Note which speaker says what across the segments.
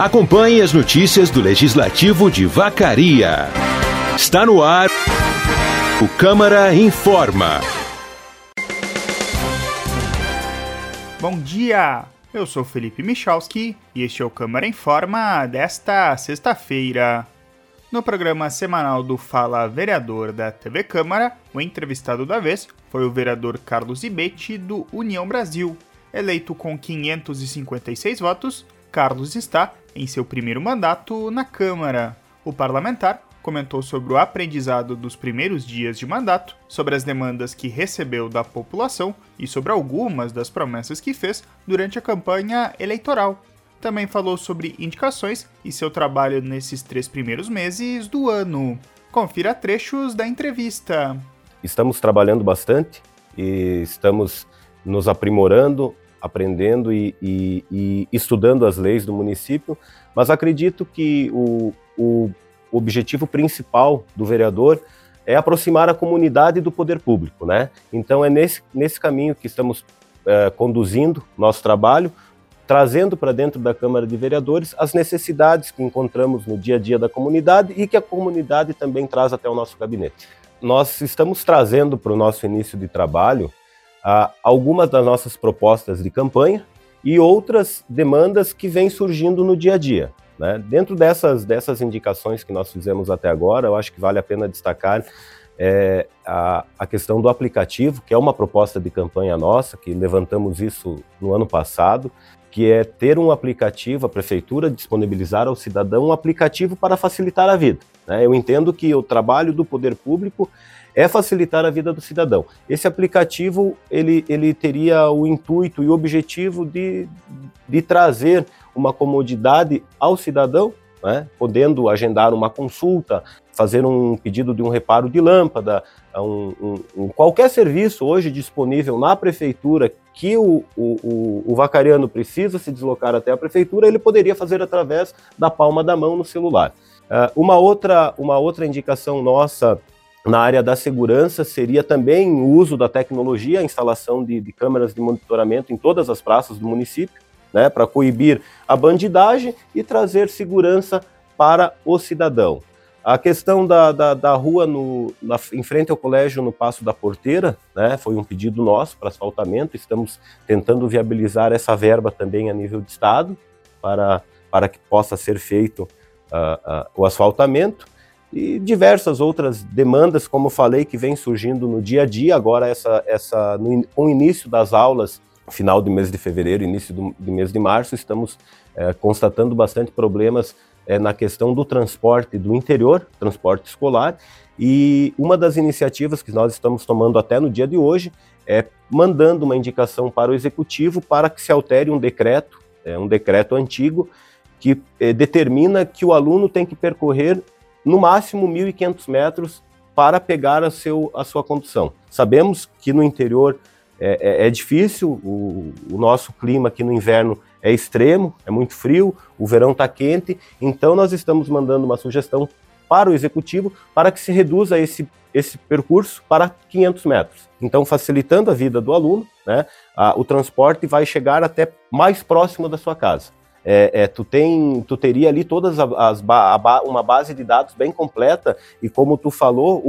Speaker 1: Acompanhe as notícias do Legislativo de Vacaria. Está no ar o Câmara Informa.
Speaker 2: Bom dia! Eu sou Felipe Michalski e este é o Câmara Informa desta sexta-feira. No programa semanal do Fala Vereador da TV Câmara, o entrevistado da vez foi o vereador Carlos Ibete, do União Brasil. Eleito com 556 votos, Carlos está em seu primeiro mandato na Câmara. O parlamentar comentou sobre o aprendizado dos primeiros dias de mandato, sobre as demandas que recebeu da população e sobre algumas das promessas que fez durante a campanha eleitoral. Também falou sobre indicações e seu trabalho nesses 3 primeiros meses do ano. Confira trechos da entrevista.
Speaker 3: Estamos trabalhando bastante e estamos nos aprimorando, aprendendo e estudando as leis do município, mas acredito que o objetivo principal do vereador é aproximar a comunidade do poder público, né? Então é nesse caminho que estamos conduzindo nosso trabalho, trazendo para dentro da Câmara de Vereadores as necessidades que encontramos no dia a dia da comunidade e que a comunidade também traz até o nosso gabinete. Nós estamos trazendo para o nosso início de trabalho algumas das nossas propostas de campanha e outras demandas que vêm surgindo no dia a dia, né? Dentro dessas indicações que nós fizemos até agora, eu acho que vale a pena destacar a questão do aplicativo, que é uma proposta de campanha nossa, que levantamos isso no ano passado, que é ter um aplicativo, a Prefeitura disponibilizar ao cidadão um aplicativo para facilitar a vida, né? Eu entendo que o trabalho do poder público é facilitar a vida do cidadão. Esse aplicativo, ele teria o intuito e o objetivo de trazer uma comodidade ao cidadão, né? Podendo agendar uma consulta, fazer um pedido de um reparo de lâmpada, qualquer serviço hoje disponível na prefeitura que o vacariano precisa se deslocar até a prefeitura, ele poderia fazer através da palma da mão no celular. Uma outra indicação nossa na área da segurança seria também o uso da tecnologia, a instalação de câmeras de monitoramento em todas as praças do município, né, para coibir a bandidagem e trazer segurança para o cidadão. A questão da rua em frente ao colégio, no Passo da Porteira, né, foi um pedido nosso para asfaltamento. Estamos tentando viabilizar essa verba também a nível de estado para que possa ser feito o asfaltamento. E diversas outras demandas, como eu falei, que vem surgindo no dia a dia. Agora, com o início das aulas, final do mês de fevereiro, início do mês de março, estamos constatando bastante problemas na questão do transporte do interior, transporte escolar, e uma das iniciativas que nós estamos tomando até no dia de hoje é mandando uma indicação para o Executivo para que se altere um decreto antigo, que determina que o aluno tem que percorrer no máximo 1.500 metros para pegar a sua condução. Sabemos que no interior é difícil, o nosso clima aqui no inverno é extremo, é muito frio, o verão está quente, então nós estamos mandando uma sugestão para o Executivo para que se reduza esse percurso para 500 metros. Então, facilitando a vida do aluno, né, o transporte vai chegar até mais próximo da sua casa. Tu teria ali todas uma base de dados bem completa e, como tu falou,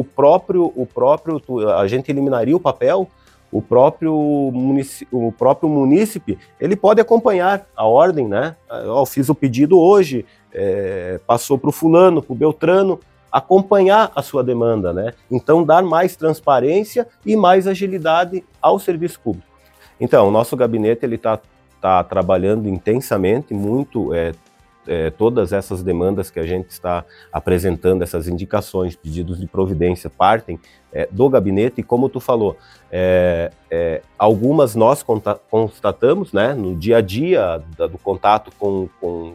Speaker 3: a gente eliminaria o papel. O próprio munícipe, ele pode acompanhar a ordem, né? Eu fiz o pedido hoje, passou para o fulano, para o beltrano, acompanhar a sua demanda, né? Então, dar mais transparência e mais agilidade ao serviço público. Então, o nosso gabinete está trabalhando intensamente, muito, todas essas demandas que a gente está apresentando, essas indicações, pedidos de providência, partem do gabinete, e como tu falou, algumas nós constatamos, né, no dia a dia do contato com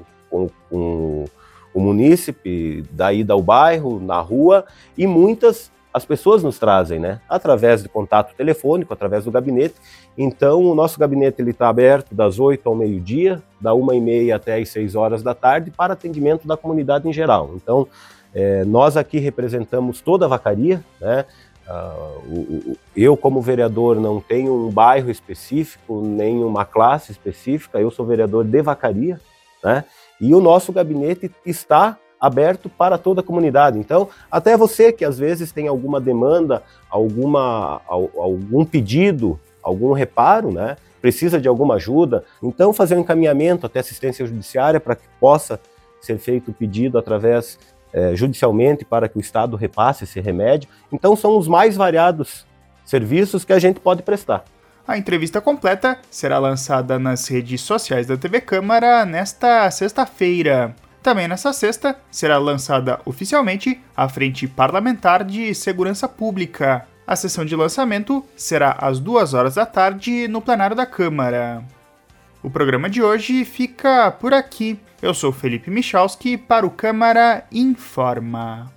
Speaker 3: o munícipe, da ida ao bairro, na rua, e muitas as pessoas nos trazem, né, através de contato telefônico, através do gabinete. Então, o nosso gabinete está aberto das 8 ao meio-dia, da 1h30 até as 6 horas da tarde, para atendimento da comunidade em geral. Então, nós aqui representamos toda a Vacaria, né? Eu, como vereador, não tenho um bairro específico, nem uma classe específica, eu sou vereador de Vacaria, né? E o nosso gabinete está aberto para toda a comunidade. Então, até você que às vezes tem alguma demanda, algum pedido, algum reparo, né? Precisa de alguma ajuda, então fazer um encaminhamento até assistência judiciária para que possa ser feito o pedido através judicialmente para que o Estado repasse esse remédio. Então são os mais variados serviços que a gente pode prestar.
Speaker 2: A entrevista completa será lançada nas redes sociais da TV Câmara nesta sexta-feira. Também nesta sexta será lançada oficialmente a Frente Parlamentar de Segurança Pública. A sessão de lançamento será às 14h no plenário da Câmara. O programa de hoje fica por aqui. Eu sou Felipe Michalski para o Câmara Informa.